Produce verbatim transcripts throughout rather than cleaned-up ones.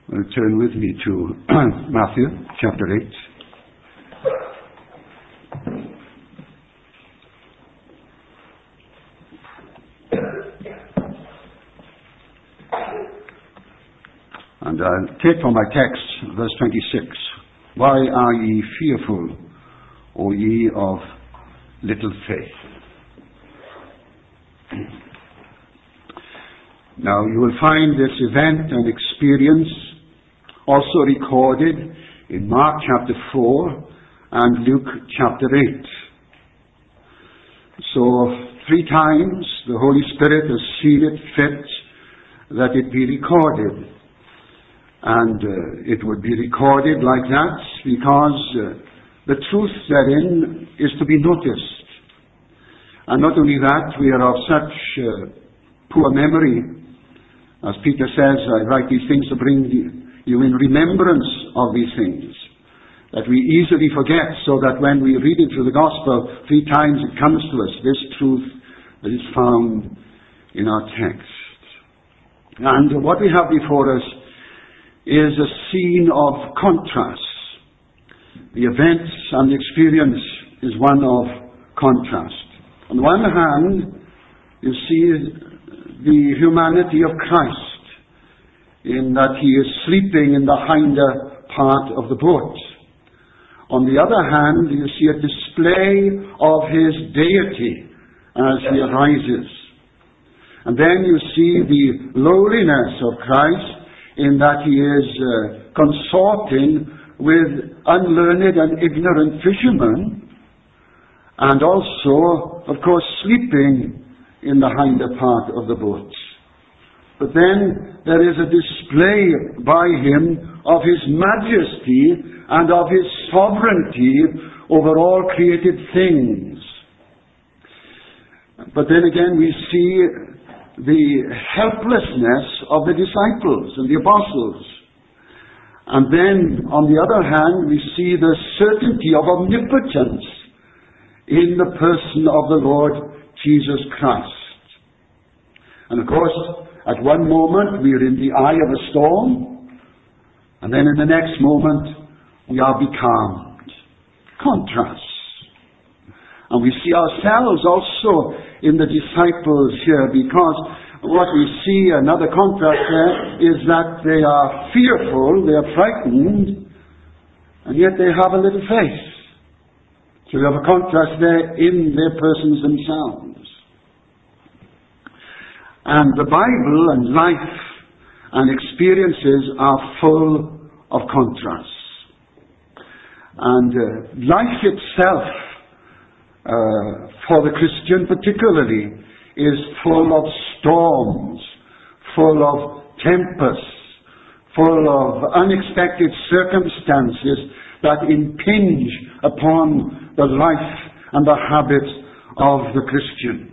Well, turn with me to Matthew chapter eight. And I'll take for my text verse twenty-six. Why are ye fearful, O ye of little faith? Now you will find this event and experience also recorded in Mark chapter four and Luke chapter eight. So three times the Holy Spirit has seen it fit that it be recorded. And uh, it would be recorded like that because uh, the truth therein is to be noticed. And not only that, we are of such uh, poor memory. As Peter says, I write these things to bring you in remembrance of these things, that we easily forget, so that when we read it through the Gospel, three times it comes to us, this truth that is found in our text. And what we have before us is a scene of contrast. The events and the experience is one of contrast. On the one hand, you see the humanity of Christ, in that he is sleeping in the hinder part of the boat. On the other hand, you see a display of his deity as he arises. And then you see the lowliness of Christ, in that he is uh, consorting with unlearned and ignorant fishermen, and also, of course, sleeping in the hinder part of the boat. But then there is a display by him of his majesty and of his sovereignty over all created things. But then again we see the helplessness of the disciples and the apostles. And then, on the other hand, we see the certainty of omnipotence in the person of the Lord Jesus Christ. And of course, at one moment we are in the eye of a storm, and then in the next moment we are becalmed. Contrasts. And we see ourselves also in the disciples here, because what we see, another contrast there, is that they are fearful, they are frightened, and yet they have a little faith. So we have a contrast there in their persons themselves. And the Bible and life and experiences are full of contrasts. And uh, life itself, uh, for the Christian particularly, is full of storms, full of tempests, full of unexpected circumstances that impinge upon the life and the habits of the Christian.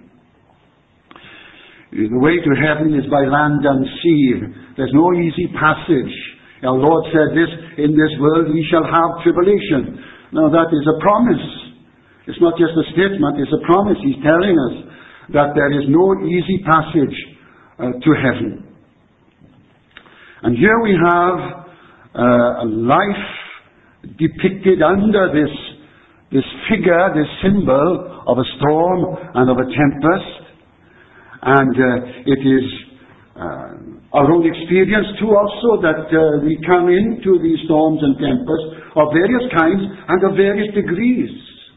The way to heaven is by land and sea. There's no easy passage. Our Lord said this, in this world we shall have tribulation. Now that is a promise. It's not just a statement, it's a promise. He's telling us that there is no easy passage uh, to heaven. And here we have uh, a life depicted under this, this figure, this symbol of a storm and of a tempest. And uh, it is uh, our own experience too also that uh, we come into these storms and tempests of various kinds and of various degrees.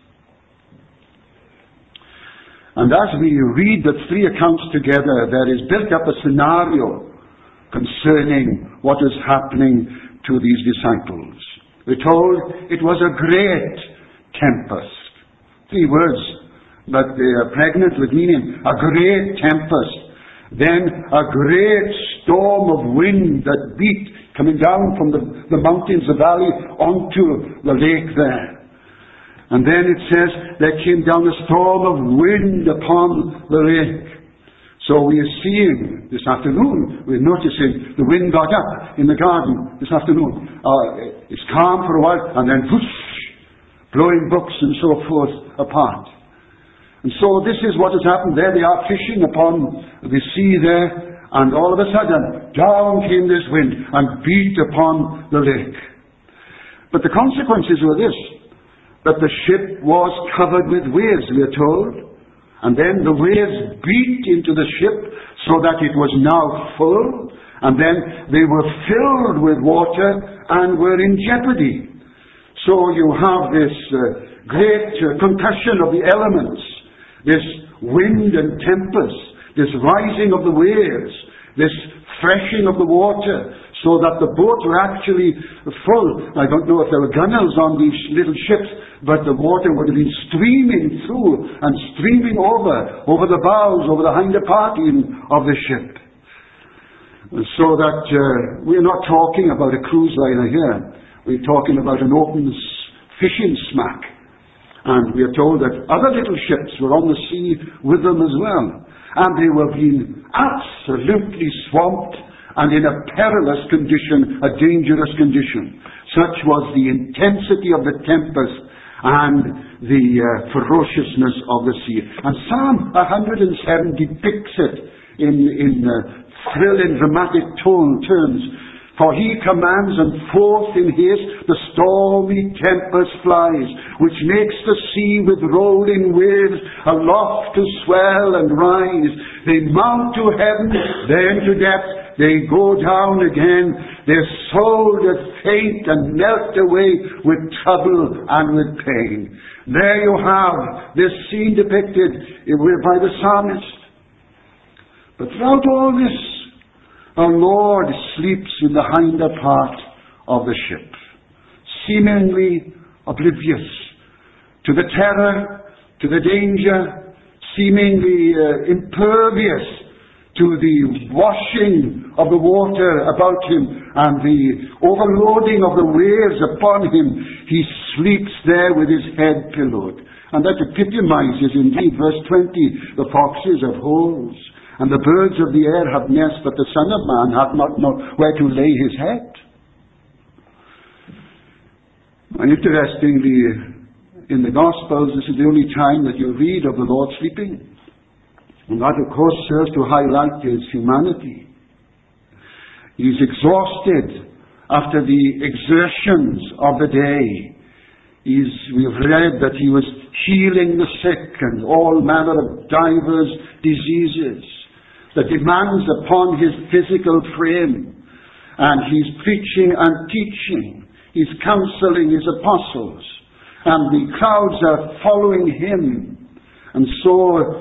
And as we read the three accounts together, there is built up a scenario concerning what is happening to these disciples. We're told it was a great tempest. Three words, but they are pregnant with meaning. A great tempest. Then a great storm of wind that beat, coming down from the, the mountains, the valley, onto the lake there. And then it says there came down a storm of wind upon the lake. So we are seeing this afternoon, we're noticing the wind got up in the garden this afternoon. Uh, it's calm for a while, and then whoosh, blowing books and so forth apart. And so this is what has happened there. They are fishing upon the sea there, And all of a sudden, down came this wind and beat upon the lake. But the consequences were this, that the ship was covered with waves, we are told. And then the waves beat into the ship so that it was now full. And then they were filled with water and were in jeopardy. So you have this uh, great uh, concussion of the elements, this wind and tempest, this rising of the waves, this threshing of the water, so that the boat were actually full. I don't know if there were gunnels on these little ships, but the water would have been streaming through and streaming over, over the bows, over the hinder part even of the ship. So that uh, we're not talking about a cruise liner here. We're talking about an open fishing smack. And we are told that other little ships were on the sea with them as well. And they were being absolutely swamped and in a perilous condition, a dangerous condition. Such was the intensity of the tempest and the uh, ferociousness of the sea. And Psalm one hundred seven depicts it in, in uh, thrilling, dramatic tone terms. For he commands, and forth in haste the stormy tempest flies, which makes the sea with rolling waves aloft to swell and rise. They mount to heaven, then to depth, they go down again. Their soul doth faint and melt away with trouble and with pain. There you have this scene depicted by the psalmist. But throughout all this, our Lord sleeps in the hinder part of the ship, seemingly oblivious to the terror, to the danger, seemingly uh, impervious to the washing of the water about him and the overloading of the waves upon him. He sleeps there with his head pillowed. And that epitomizes indeed verse twenty, the foxes have holes, and the birds of the air have nests, but the Son of Man hath not known where to lay his head. And interestingly, in the Gospels, this is the only time that you read of the Lord sleeping. And that, of course, serves to highlight his humanity. He is exhausted after the exertions of the day. He's, we have read that he was healing the sick and all manner of divers diseases, the demands upon his physical frame. And he's preaching and teaching. He's counseling his apostles. And the crowds are following him. And so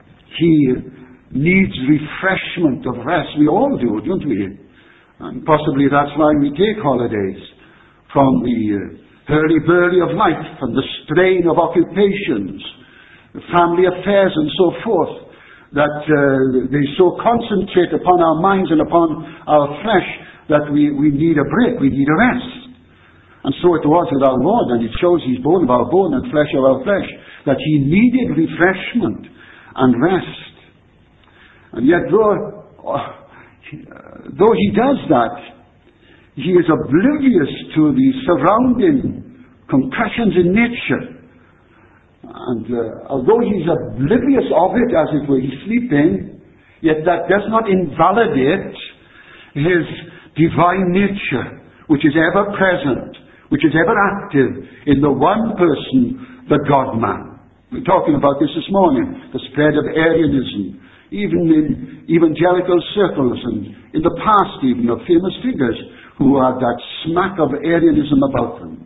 he needs refreshment of rest. We all do, don't we? And possibly that's why we take holidays from the uh, hurly-burly of life and the strain of occupations, the family affairs and so forth, that uh, they so concentrate upon our minds and upon our flesh that we, we need a break, we need a rest. And so it was with our Lord, and it shows he's bone of our bone and flesh of our flesh, that he needed refreshment and rest. And yet though, uh, though he does that, he is oblivious to the surrounding concussions in nature. And uh, although he's oblivious of it, as it were, he's sleeping, yet that does not invalidate his divine nature, which is ever present, which is ever active in the one person, the God-man. We're talking about this this morning, the spread of Arianism, even in evangelical circles and in the past even of famous figures who had that smack of Arianism about them.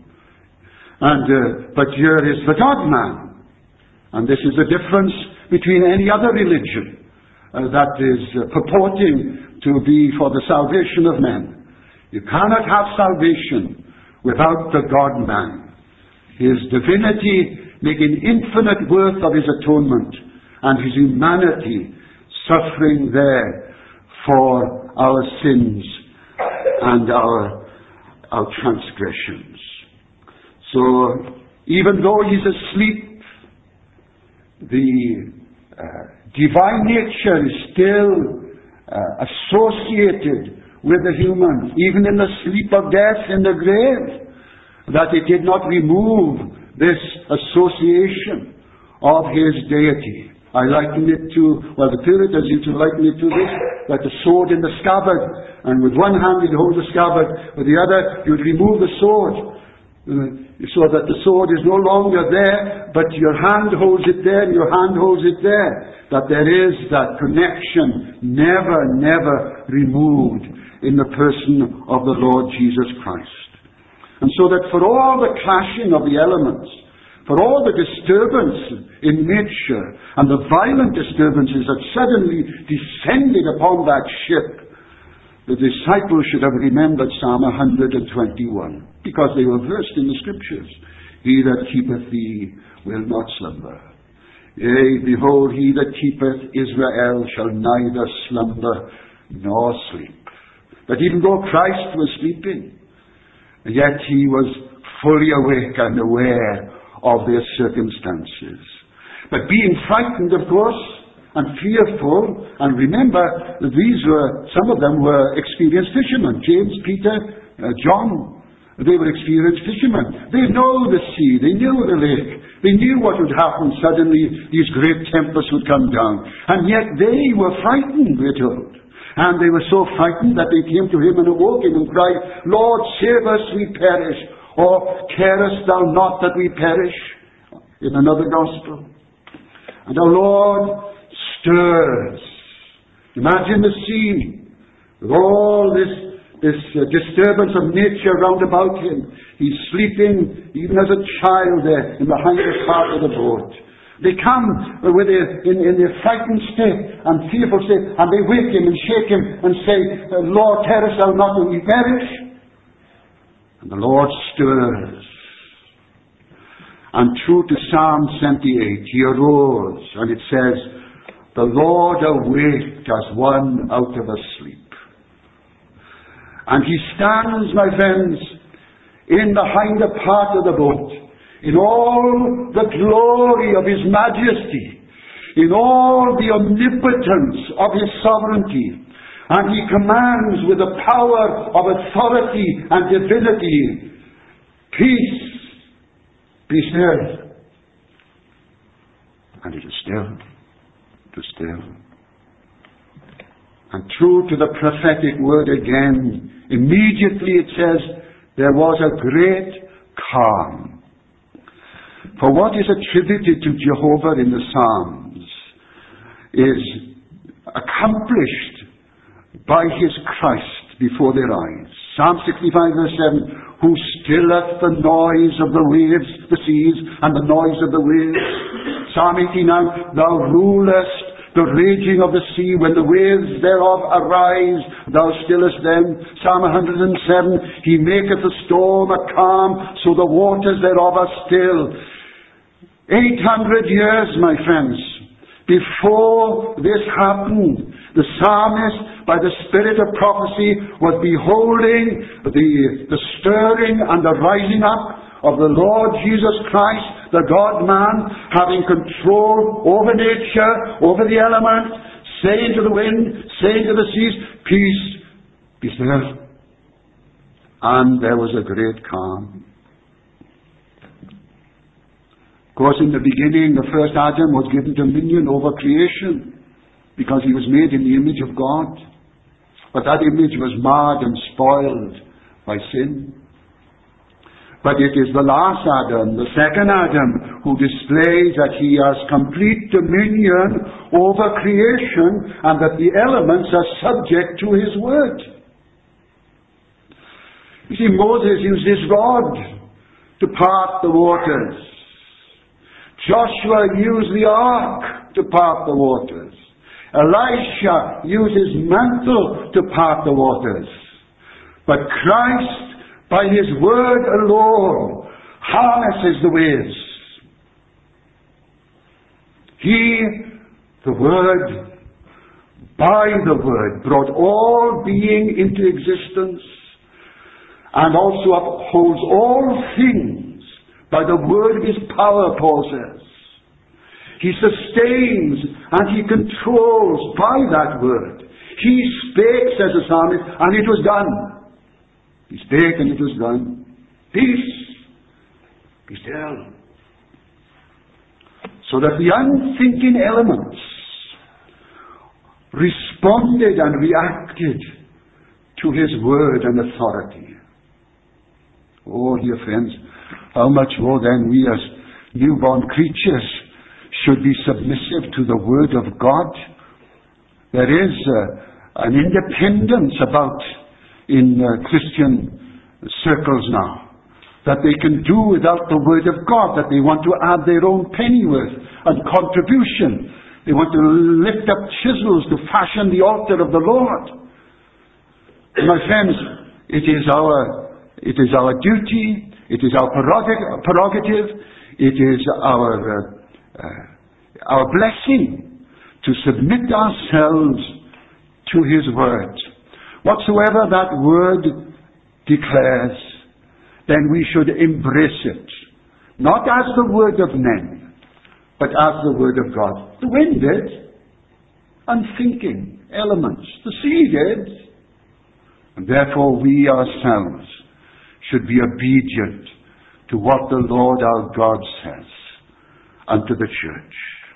And uh, but here is the God-man. And this is the difference between any other religion uh, that is uh, purporting to be for the salvation of men. You cannot have salvation without the God-man. His divinity making infinite worth of his atonement, and his humanity suffering there for our sins and our, our transgressions. So, even though he's asleep, the uh, divine nature is still uh, associated with the human, even in the sleep of death in the grave, that it did not remove this association of his deity. I liken it to, well, the Puritans used to liken it to this, like the sword in the scabbard. And with one hand you'd hold the scabbard, with the other you'd remove the sword. Uh, so that the sword is no longer there, but your hand holds it there, and your hand holds it there. That there is that connection, never, never removed in the person of the Lord Jesus Christ. And so that for all the clashing of the elements, for all the disturbance in nature, and the violent disturbances that suddenly descended upon that ship, the disciples should have remembered Psalm one hundred twenty-one, because they were versed in the Scriptures. He that keepeth thee will not slumber. Yea, behold, he that keepeth Israel shall neither slumber nor sleep. But even though Christ was sleeping, yet he was fully awake and aware of their circumstances. But being frightened, of course, and fearful, and remember that these were, some of them were experienced fishermen. James, Peter, uh, John, they were experienced fishermen. They know the sea, they knew the lake, they knew what would happen. Suddenly these great tempests would come down. And yet they were frightened, we're told. And they were so frightened that they came to him and awoke him and cried, Lord, save us, we perish. Or carest thou not that we perish? In another gospel. And our Lord stirs. Imagine the scene with all this, this uh, disturbance of nature round about him. He's sleeping even as a child there in the highest part of the boat. They come with a, in, in their frightened state and fearful state, and they wake him and shake him and say, Lord, carest thou not that we perish? And the Lord stirs. And true to Psalm seventy-eight, he arose, and it says, the Lord awaked as one out of a sleep. And he stands, my friends, in the hinder part of the boat, in all the glory of his majesty, in all the omnipotence of his sovereignty. And he commands with the power of authority and divinity, peace, be still. And it is still. It is still. And true to the prophetic word again, immediately it says, there was a great calm. For what is attributed to Jehovah in the Psalms is accomplished by his Christ before their eyes. Psalm sixty-five verse seven, who stilleth the noise of the waves, the seas, and the noise of the waves. Psalm eighty-nine, thou rulest the raging of the sea, when the waves thereof arise, thou stillest them. Psalm one hundred seven, he maketh the storm a calm, so the waters thereof are still. Eight hundred years, my friends, before this happened, the psalmist, by the spirit of prophecy, was beholding the, the stirring and the rising up of the Lord Jesus Christ, the God-man, having control over nature, over the elements, saying to the wind, saying to the seas, peace, be still. And there was a great calm. Of course, in the beginning, the first Adam was given dominion over creation, because he was made in the image of God. But that image was marred and spoiled by sin. But it is the last Adam, the second Adam, who displays that he has complete dominion over creation and that the elements are subject to his word. You see, Moses used his rod to part the waters. Joshua used the ark to part the waters. Elisha used his mantle to part the waters. But Christ, by his word alone, harnesses the waves. He, the word, by the word, brought all being into existence, and also upholds all things by the word of his power, Paul says. He sustains and he controls by that word. He spake, says the psalmist, and it was done. He spake and it was done. Peace, be still. so that the unthinking elements responded and reacted to his word and authority. Oh, dear friends, how much more then we as newborn creatures should be submissive to the word of God. There is uh, an independence about in uh, Christian circles now, that they can do without the word of God, that they want to add their own pennyworth and contribution. They want to lift up chisels to fashion the altar of the Lord. My friends, it is our it is our duty, it is our prerogative, it is our uh, uh, our blessing to submit ourselves to his word. Whatsoever that word declares, then we should embrace it, not as the word of men, but as the word of God. The wind did, unthinking elements. The sea did. And therefore we ourselves should be obedient to what the Lord our God says unto the church.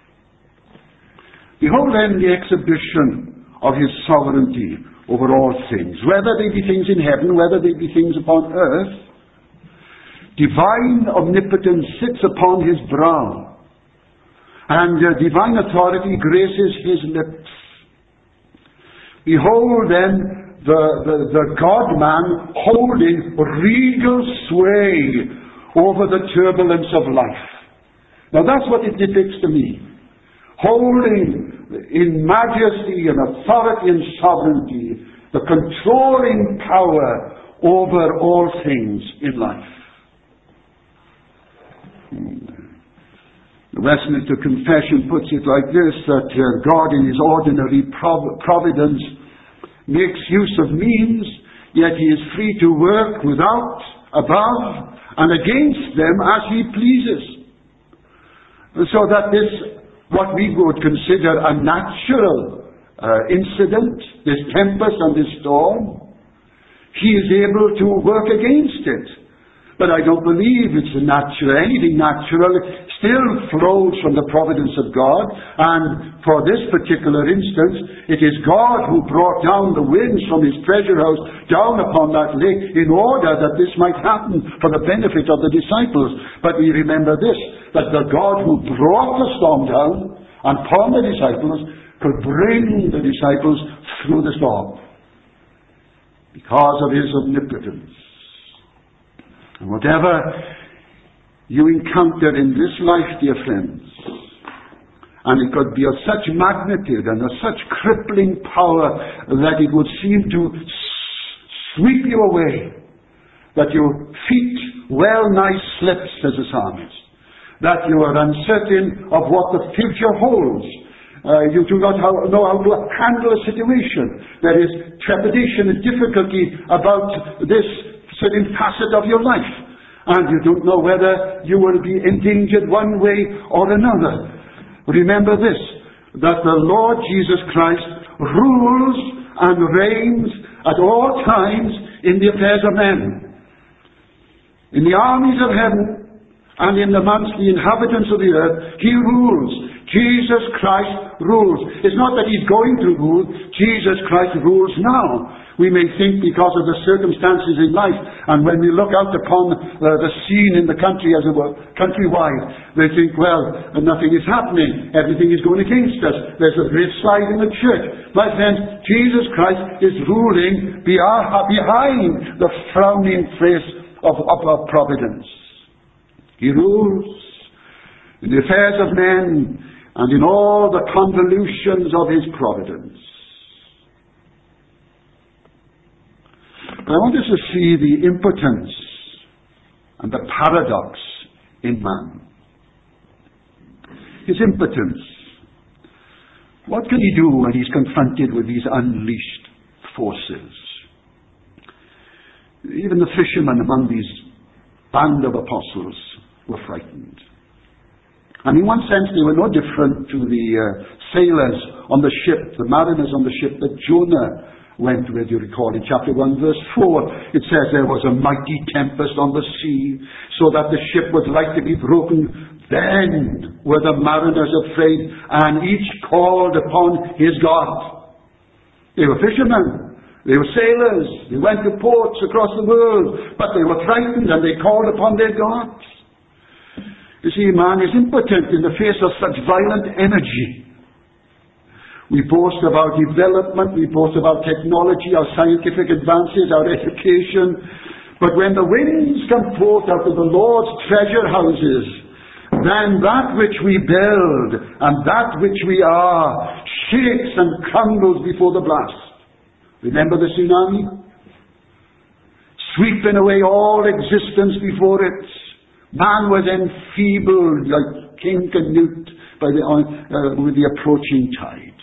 Behold then the exhibition of his sovereignty over all things, whether they be things in heaven, whether they be things upon earth. Divine omnipotence sits upon his brow, and uh, divine authority graces his lips. Behold then the, the, the God-man holding regal sway over the turbulence of life. Now that's what it depicts to me. Holding in majesty and authority and sovereignty the controlling power over all things in life. The Westminster Confession puts it like this, that uh, God in his ordinary prov- providence makes use of means, yet he is free to work without, above, and against them as he pleases. So that this, what we would consider a natural uh, incident, this tempest and this storm, he is able to work against it. But I don't believe it's natural. Anything natural still flows from the providence of God. And for this particular instance, it is God who brought down the winds from his treasure house down upon that lake in order that this might happen for the benefit of the disciples. But we remember this, that the God who brought the storm down upon the disciples could bring the disciples through the storm because of his omnipotence. And whatever you encounter in this life, dear friends, and it could be of such magnitude and of such crippling power that it would seem to sweep you away, that your feet well nigh slips, says the psalmist, that you are uncertain of what the future holds. Uh, you do not how, know how to handle a situation. There is trepidation and difficulty about this certain facet of your life, and you don't know whether you will be endangered one way or another. Remember this, that the Lord Jesus Christ rules and reigns at all times in the affairs of men. In the armies of heaven and in amongst the inhabitants of the earth, he rules. Jesus Christ rules. It's not that he's going to rule. Jesus Christ rules now. We may think because of the circumstances in life, and when we look out upon uh, the scene in the country, as it were, countrywide, they think, well, nothing is happening. Everything is going against us. There's a great slide in the church. My friends, Jesus Christ is ruling behind the frowning face of, of our providence. He rules in the affairs of men and in all the convolutions of his providence. But I want us to see the impotence and the paradox in man. His impotence. What can he do when he's confronted with these unleashed forces? Even the fishermen among these band of apostles were frightened. And in one sense they were no different to the uh, sailors on the ship, the mariners on the ship that Jonah went with, you recall, in chapter one, verse four. It says there was a mighty tempest on the sea, so that the ship was like to be broken Then were the mariners afraid, and each called upon his God. They were fishermen. They were sailors. They went to ports across the world, but they were frightened and they called upon their gods. You see, man is impotent in the face of such violent energy. We boast of our development, we boast of our technology, our scientific advances, our education. But when the winds come forth out of the Lord's treasure houses, then that which we build and that which we are shakes and crumbles before the blast. Remember the tsunami? Sweeping away all existence before it. Man was enfeebled like King Canute by the, uh, with the approaching tide.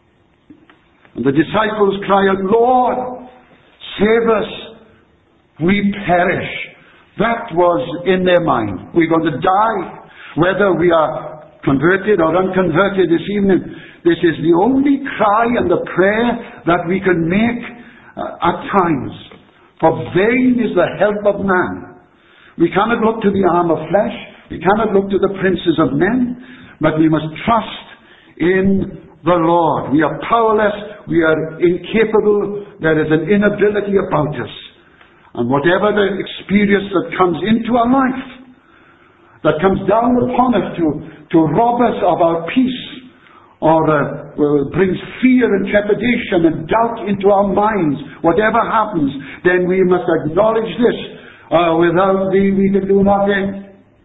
And the disciples cry out, Lord, save us, we perish. That was in their mind. We're going to die. Whether we are converted or unconverted this evening, this is the only cry and the prayer that we can make uh, at times. For vain is the help of man. We cannot look to the arm of flesh. We cannot look to the princes of men. But we must trust in the Lord. We are powerless. We are incapable. There is an inability about us. And whatever the experience that comes into our life, that comes down upon us to, to rob us of our peace, or uh, uh, brings fear and trepidation and doubt into our minds, whatever happens, then we must acknowledge this. Uh, without thee we can do nothing.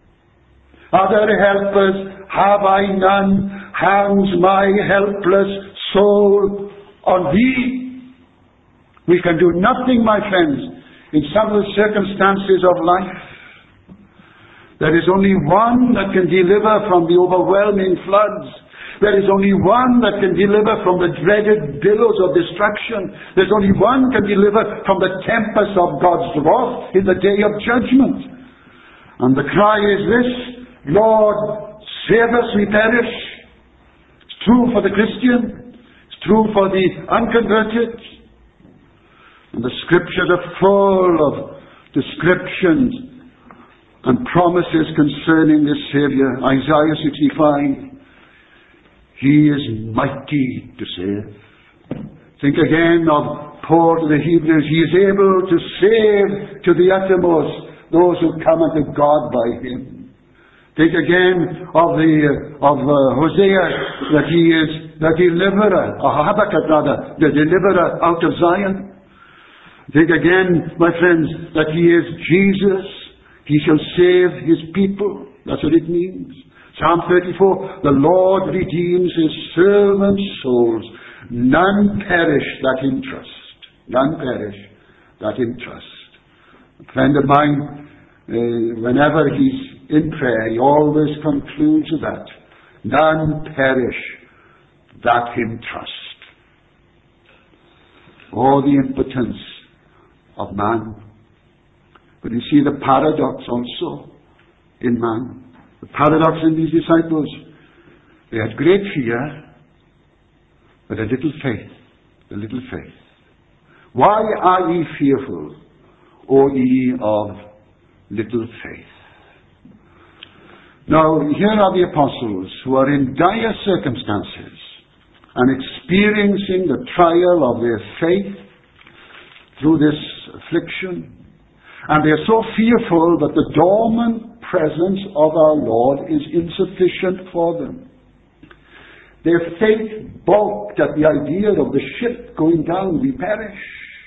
Other helpers have I none. Hangs my helpless soul on thee. We can do nothing, my friends, in some of the circumstances of life. There is only one that can deliver from the overwhelming floods. There is only one that can deliver from the dreaded billows of destruction. There's only one can deliver from the tempest of God's wrath in the day of judgment. And the cry is this, Lord, save us, we perish. It's true for the Christian. It's true for the unconverted. And the scriptures are full of descriptions and promises concerning this Savior. Isaiah sixty-five. He is mighty to save. Think again of Paul to the Hebrews. He is able to save to the uttermost those who come unto God by Him. Think again of the of uh, Hosea, that he is the deliverer, or Habakkuk rather, the deliverer out of Zion. Think again, my friends, that He is Jesus. He shall save His people. That's what it means. Psalm thirty-four, the Lord redeems His servants' souls. None perish that Him trust. None perish that Him trust. A friend of mine, uh, whenever he's in prayer, he always concludes with that. None perish that Him trust. Oh, the impotence of man. But you see the paradox also in man. The paradox in these disciples. They had great fear, but a little faith. A little faith. Why are ye fearful, O ye of little faith? Now, here are the apostles who are in dire circumstances and experiencing the trial of their faith through this affliction. And they are so fearful that the dormant presence of our Lord is insufficient for them. Their faith balked at the idea of the ship going down, we perish.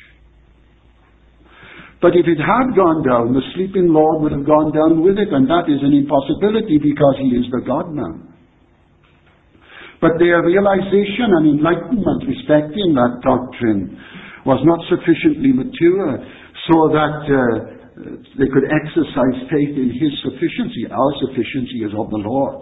But if it had gone down, the sleeping Lord would have gone down with it, and that is an impossibility because He is the God-man. But their realization and enlightenment respecting that doctrine was not sufficiently mature so that uh, they could exercise faith in His sufficiency. Our sufficiency is of the Lord.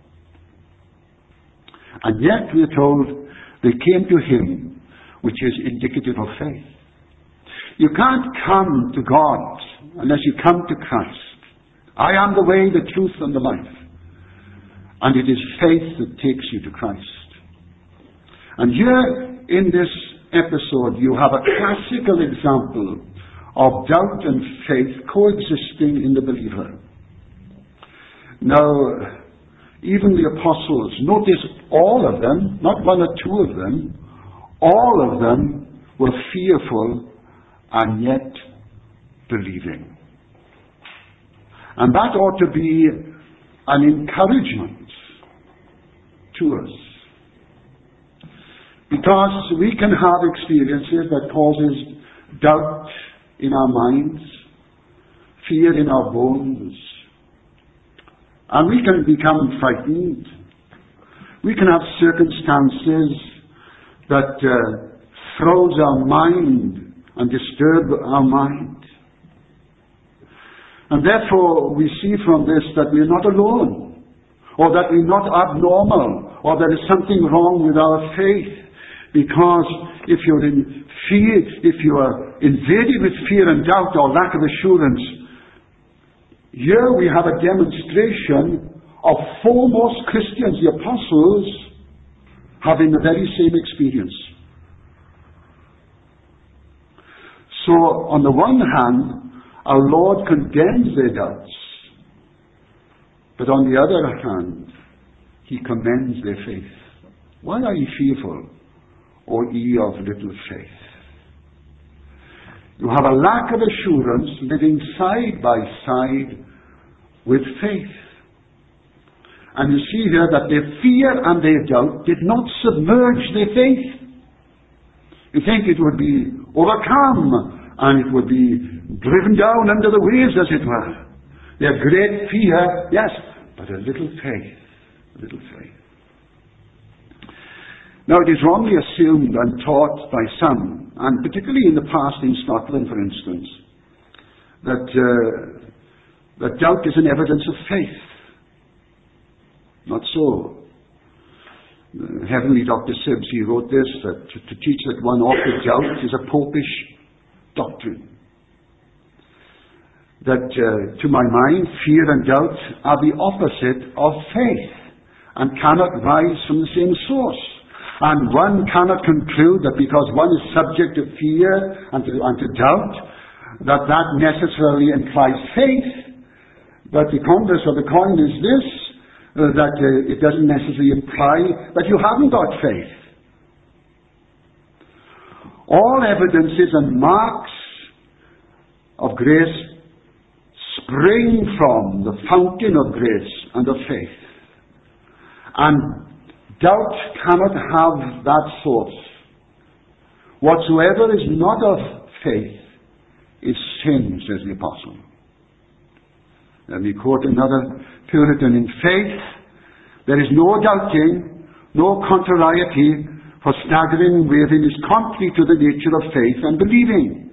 And yet we are told they came to Him, which is indicative of faith. You can't come to God unless you come to Christ. I am the way, the truth, and the life. And it is faith that takes you to Christ. And here in this episode you have a classical example of doubt and faith coexisting in the believer. Now, even the apostles, notice all of them, not one or two of them, all of them were fearful and yet believing. And that ought to be an encouragement to us. Because we can have experiences that causes doubt in our minds, fear in our bones, and we can become frightened. We can have circumstances that uh, throws our mind and disturb our mind. And therefore we see from this that we are not alone, or that we are not abnormal, or there is something wrong with our faith. Because if you're in fear, if you are invaded with fear and doubt or lack of assurance, here we have a demonstration of foremost Christians, the apostles, having the very same experience. So, on the one hand, our Lord condemns their doubts, but on the other hand, He commends their faith. Why are ye fearful, O ye of little faith? You have a lack of assurance living side by side with faith. And you see here that their fear and their doubt did not submerge their faith. You think it would be overcome and it would be driven down under the waves, as it were. Their great fear, yes, but a little faith. A little faith. Now, it is wrongly assumed and taught by some, and particularly in the past in Scotland, for instance, that, uh, that doubt is an evidence of faith. Not so. The heavenly Doctor Sibbs, he wrote this, that to, to teach that one ought to doubt is a popish doctrine. That, uh, to my mind, fear and doubt are the opposite of faith and cannot rise from the same source. And one cannot conclude that because one is subject to fear and to, and to doubt, that that necessarily implies faith. But the converse of the coin is this, uh, that uh, it doesn't necessarily imply that you haven't got faith. All evidences and marks of grace spring from the fountain of grace and of faith. And doubt cannot have that source. Whatsoever is not of faith is sin, says the apostle. Let me quote another Puritan. In faith, there is no doubting, no contrariety, for staggering within is contrary to the nature of faith and believing.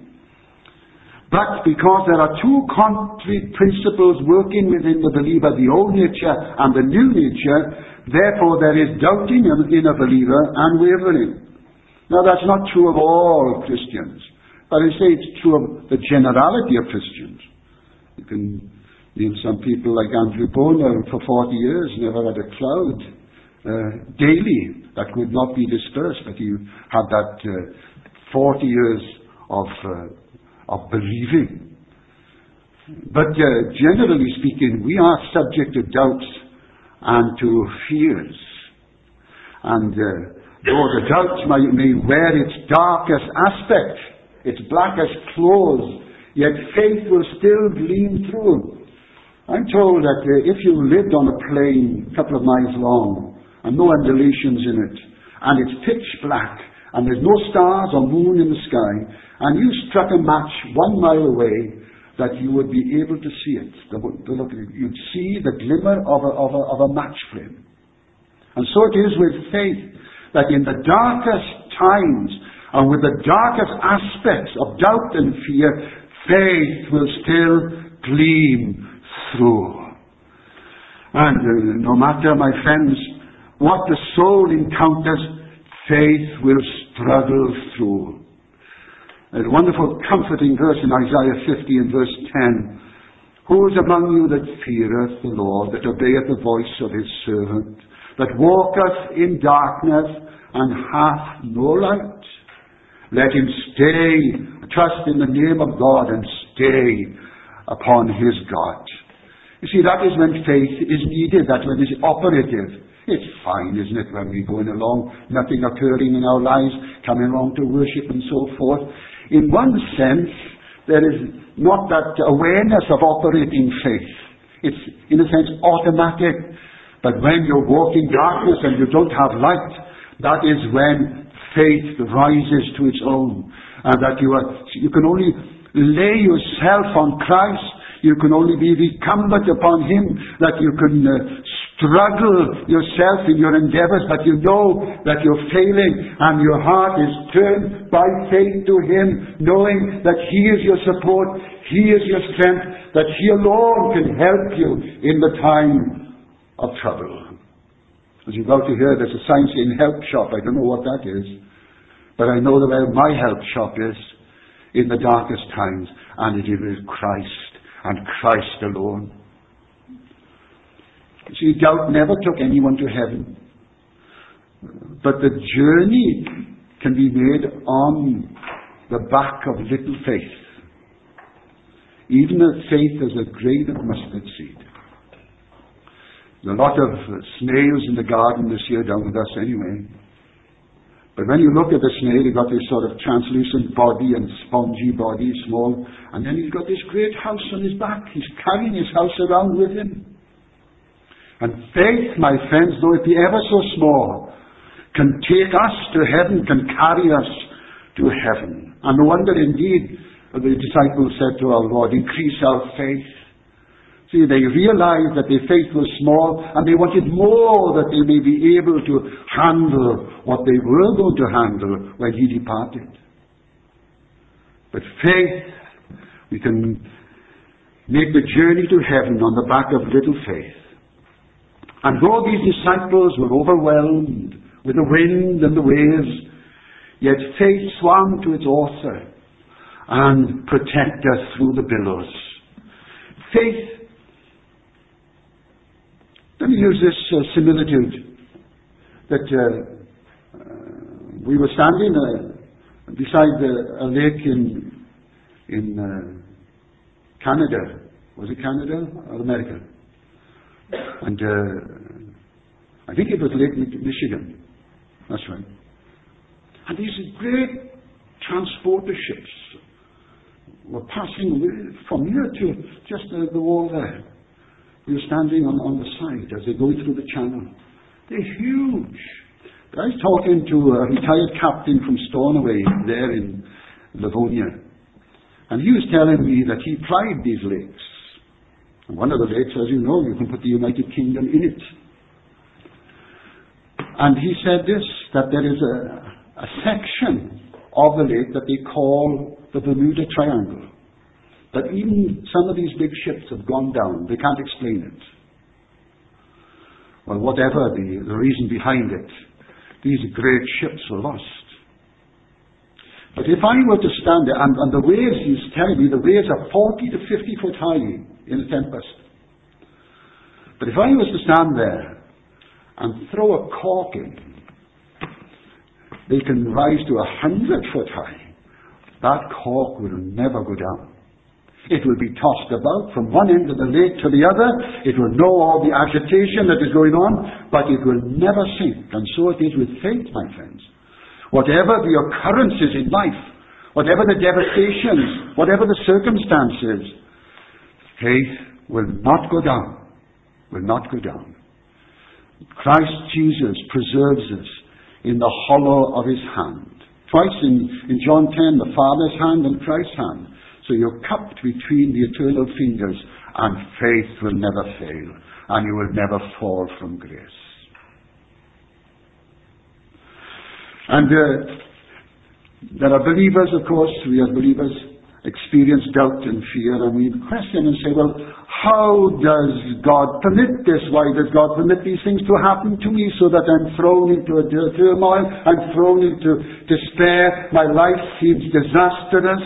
But because there are two contrary principles working within the believer, the old nature and the new nature, therefore there is doubting in a believer and wavering. Now that's not true of all Christians, but I say it's true of the generality of Christians. You can name some people like Andrew Bonar, for forty years never had a cloud uh, daily that could not be dispersed, but he had that uh, forty years of uh, of believing. But uh, generally speaking, we are subject to doubts and to fears. And uh, though the doubt may, may wear its darkest aspect, its blackest clothes, yet faith will still gleam through. I'm told that uh, if you lived on a plain a couple of miles long and no undulations in it, and it's pitch black, and there's no stars or moon in the sky, and you struck a match one mile away, that you would be able to see it. The, the, look, you'd see the glimmer of a, of, a, of a match flame. And so it is with faith, that in the darkest times, and with the darkest aspects of doubt and fear, faith will still gleam through. And uh, no matter, my friends, what the soul encounters, faith will struggle through. A wonderful comforting verse in Isaiah fifty and verse ten. Who is among you that feareth the Lord, that obeyeth the voice of his servant, that walketh in darkness and hath no light? Let him stay, trust in the name of God, and stay upon his God. You see, that is when faith is needed, that when it's operative. It's fine, isn't it, when we're going along, nothing occurring in our lives, coming along to worship and so forth. In one sense, there is not that awareness of operating faith. It's, in a sense, automatic. But when you're walking darkness and you don't have light, that is when faith rises to its own. And that you are, you can only lay yourself on Christ. You can only be recumbent upon Him. That you can uh, struggle yourself in your endeavors, but you know that you're failing, and your heart is turned by faith to Him, knowing that He is your support, He is your strength, that He alone can help you in the time of trouble. As you go to hear, there's a sign saying help shop. I don't know what that is, but I know that where my help shop is in the darkest times, and it is Christ and Christ alone. You see, doubt never took anyone to heaven, but the journey can be made on the back of little faith, even a faith as a grain of mustard seed. There's a lot of snails in the garden this year down with us anyway. But when you look at the snail, he's got this sort of translucent body and spongy body, small, and then he's got this great house on his back. He's carrying his house around with him. And faith, my friends, though it be ever so small, can take us to heaven, can carry us to heaven. And no wonder indeed the disciples said to our Lord, increase our faith. See, they realized that their faith was small, and they wanted more, that they may be able to handle what they were going to handle when He departed. But faith, we can make the journey to heaven on the back of little faith. And though these disciples were overwhelmed with the wind and the waves, yet faith swam to its author and protected us through the billows. Faith. Let me use this uh, similitude that uh, uh, we were standing uh, beside the, a lake in in uh, Canada. Was it Canada or America? And uh, I think it was Lake Michigan. That's right. And these great transporter ships were passing from here to just the, the wall there. We were standing on, on the side as they go through the channel. They're huge. I was talking to a retired captain from Stornoway there in Livonia. And he was telling me that he plied these lakes. And one of the lakes, as you know, you can put the United Kingdom in it. And he said this, that there is a, a section of the lake that they call the Bermuda Triangle. But even some of these big ships have gone down. They can't explain it. Well, whatever the, the reason behind it, these great ships were lost. But if I were to stand there, and, and the waves, he's telling me, the waves are forty to fifty foot high in a tempest. But if I was to stand there and throw a cork in, they can rise to a hundred foot high. That cork will never go down. It will be tossed about from one end of the lake to the other. It will know all the agitation that is going on, but it will never sink. And so it is with faith, my friends. Whatever the occurrences in life, whatever the devastations, whatever the circumstances, faith will not go down. Will not go down. Christ Jesus preserves us in the hollow of His hand. Twice in, in John ten, the Father's hand and Christ's hand. So you're cupped between the eternal fingers, and faith will never fail, and you will never fall from grace. And uh, there are believers, of course, we as believers experience doubt and fear, and we question and say, well, how does God permit this? Why does God permit these things to happen to me so that I'm thrown into a turmoil, I'm thrown into despair, my life seems disastrous?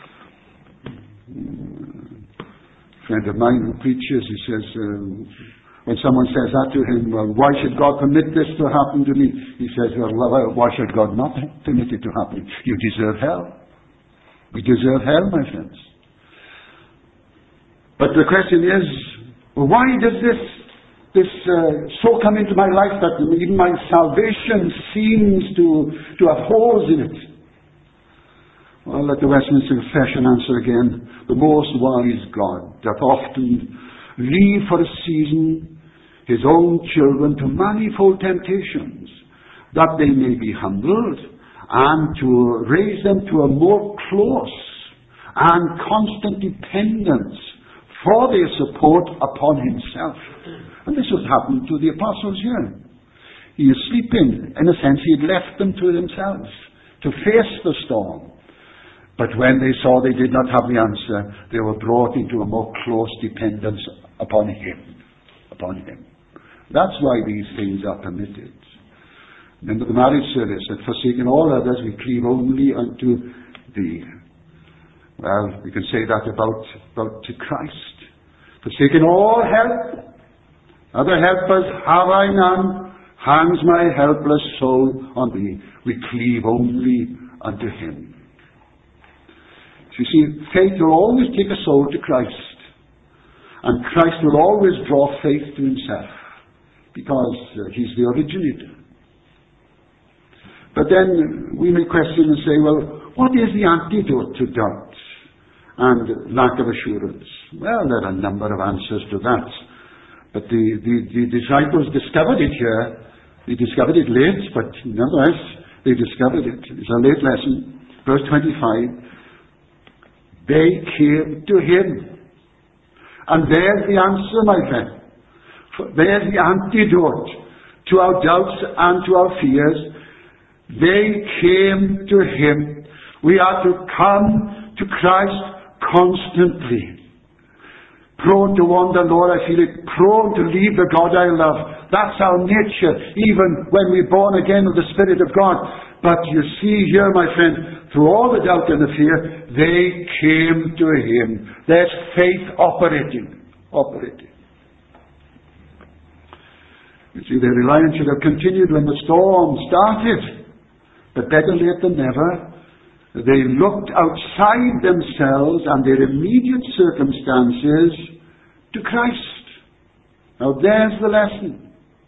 A friend of mine who preaches, he says, uh, when someone says that to him, well, why should God permit this to happen to me? He says, well, well, why should God not permit it to happen? You deserve hell. We deserve hell, my friends. But the question is, Well, why does this this uh, so come into my life that even my salvation seems to, to have holes in it? Well, let the Westminster Confession answer again. The most wise God doth often leave for a season his own children to manifold temptations, that they may be humbled, and to raise them to a more close and constant dependence for their support upon himself. And this was happening to the apostles here. He is sleeping. In a sense, he had left them to themselves to face the storm. But when they saw they did not have the answer, they were brought into a more close dependence upon him. Upon him. That's why these things are permitted. Remember the marriage service, that forsaking all others, we cleave only unto thee. Well, we can say that about, about to Christ. Forsaking all help, other helpers have I none, hangs my helpless soul on thee. We cleave only unto him. So you see, faith will always take a soul to Christ. And Christ will always draw faith to himself, because uh, he's the originator. But then we may question and say, well, what is the antidote to doubt and lack of assurance? Well, there are a number of answers to that. But the, the, the disciples discovered it here. They discovered it late, but nonetheless, they discovered it. It's a late lesson. Verse twenty-five. They came to him. And there's the answer, my friend. There's the antidote to our doubts and to our fears. They came to him. We are to come to Christ constantly. Prone to wander, Lord, I feel it. Prone to leave the God I love. That's our nature, even when we're born again with the Spirit of God. But you see here, my friend, through all the doubt and the fear, they came to him. There's faith operating. Operating. You see, their reliance should have continued when the storm started. But better late than never, they looked outside themselves and their immediate circumstances to Christ. Now there's the lesson.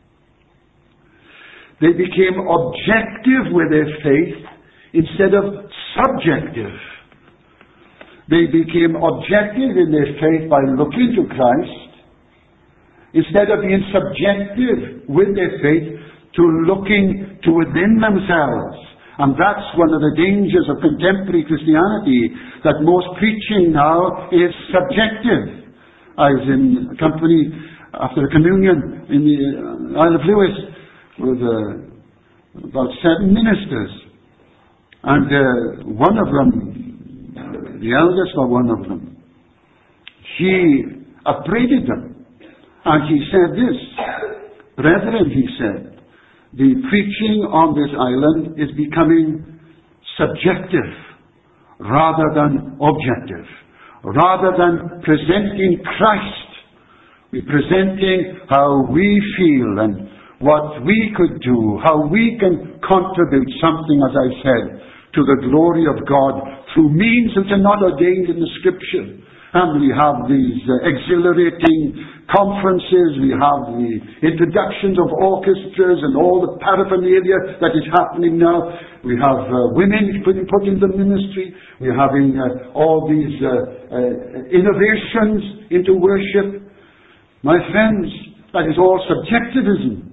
They became objective with their faith instead of subjective. They became objective in their faith by looking to Christ instead of being subjective with their faith to looking to within themselves. And that's one of the dangers of contemporary Christianity, that most preaching now is subjective. I was in company after a communion in the Isle of Lewis with uh, about seven ministers. And uh, one of them, the eldest of one of them, he upbraided them. And he said this, brethren, he said, the preaching on this island is becoming subjective rather than objective. Rather than presenting Christ, we're presenting how we feel and what we could do, how we can contribute something, as I said, to the glory of God through means that are not ordained in the Scripture. And we have these uh, exhilarating conferences, we have the introductions of orchestras and all the paraphernalia that is happening now. We have uh, women put, put in the ministry. We're having uh, all these uh, uh, innovations into worship. My friends, that is all subjectivism.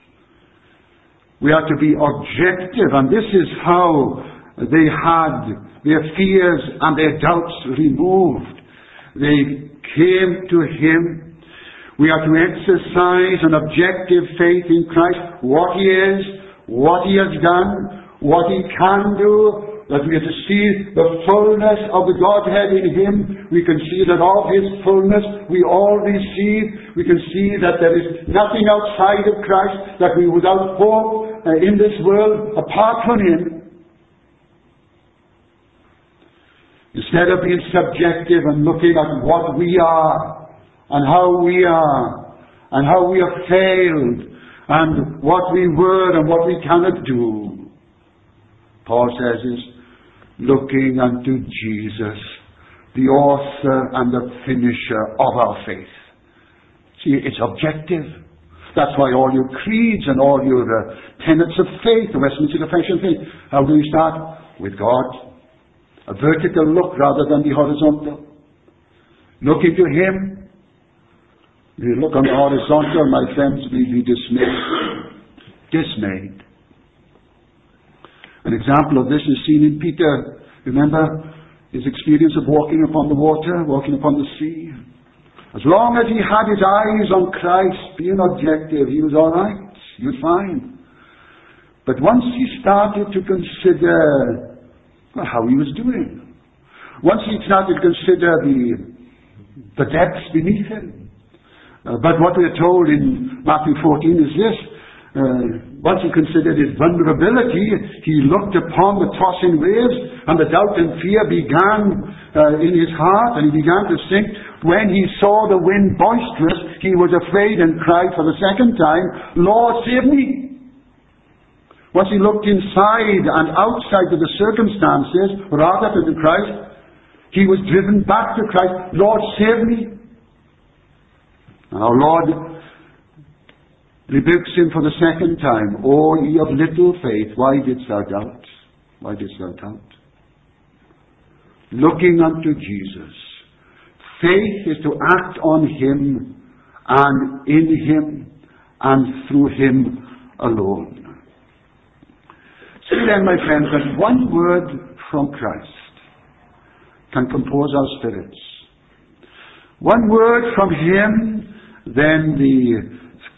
We are to be objective, and this is how they had their fears and their doubts removed. They came to him. We are to exercise an objective faith in Christ, what he is, what he has done, what he can do, that we are to see the fullness of the Godhead in him. We can see that of his fullness we all receive. We can see that there is nothing outside of Christ, that we without hope uh, in this world apart from him. Instead of being subjective and looking at what we are and how we are and how we have failed and what we were and what we cannot do, Paul says is looking unto Jesus, the author and the finisher of our faith. See, it's objective. That's why all your creeds and all your uh, tenets of faith, the Westminster Confession of Faith, how do you start? With God. A vertical look rather than the horizontal. Look into Him. If you look on the horizontal, my friends, will be dismayed. Dismayed. An example of this is seen in Peter. Remember his experience of walking upon the water, walking upon the sea. As long as he had his eyes on Christ, being objective, he was all right. He was fine. But once he started to consider well, how he was doing, once he started to consider the, the depths beneath him, uh, but what we are told in Matthew fourteen is this, uh, once he considered his vulnerability, he looked upon the tossing waves, and the doubt and fear began uh, in his heart, and he began to sink. When he saw the wind boisterous, he was afraid and cried for the second time, Lord, save me. Once he looked inside and outside of the circumstances, rather than to Christ, he was driven back to Christ, Lord, save me. And our Lord rebukes him for the second time. O ye of little faith, why didst thou doubt? Why didst thou doubt? Looking unto Jesus. Faith is to act on Him and in Him and through Him alone. See then, my friends, that one word from Christ can compose our spirits. One word from Him, then the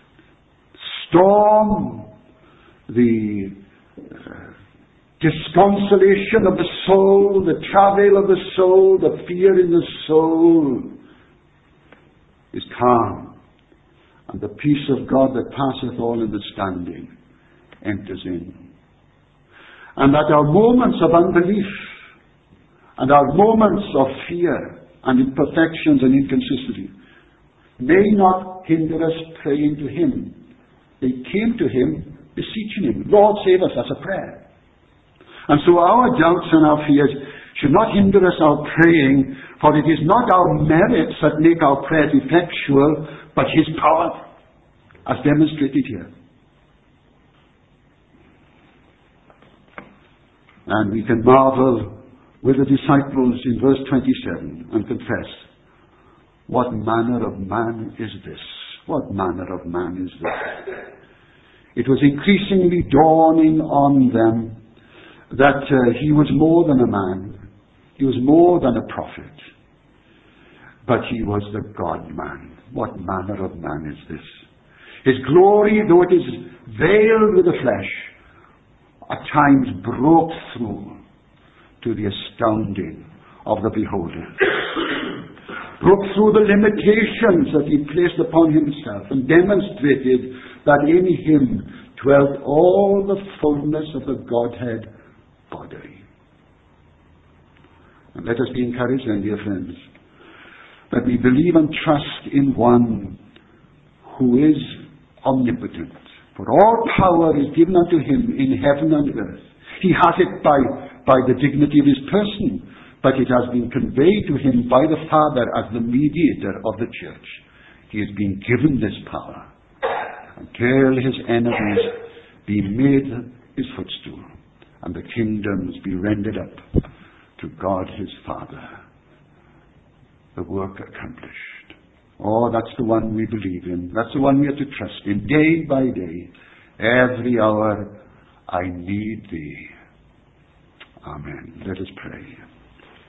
storm, the uh, disconsolation of the soul, the travail of the soul, the fear in the soul is calm, and the peace of God that passeth all understanding enters in. And that our moments of unbelief and our moments of fear and imperfections and inconsistency may not hinder us praying to Him. They came to Him, beseeching Him, Lord, save us. That's a prayer. And so our doubts and our fears should not hinder us our praying, for it is not our merits that make our prayers effectual, but His power, as demonstrated here. And we can marvel with the disciples in verse twenty-seven and confess, what manner of man is this? What manner of man is this? It was increasingly dawning on them that uh, he was more than a man. He was more than a prophet. But he was the God-man. What manner of man is this? His glory, though it is veiled with the flesh, at times broke through to the astounding of the beholder. Broke through the limitations that he placed upon himself and demonstrated that in him dwelt all the fullness of the Godhead bodily. And let us be encouraged then, dear friends, that we believe and trust in one who is omnipotent. For all power is given unto him in heaven and earth. He has it by, by the dignity of his person, but it has been conveyed to him by the Father as the mediator of the church. He has been given this power until his enemies be made his footstool and the kingdoms be rendered up to God his Father. The work accomplished. Oh, that's the one we believe in. That's the one we have to trust in day by day. Every hour I need thee. Amen. Let us pray.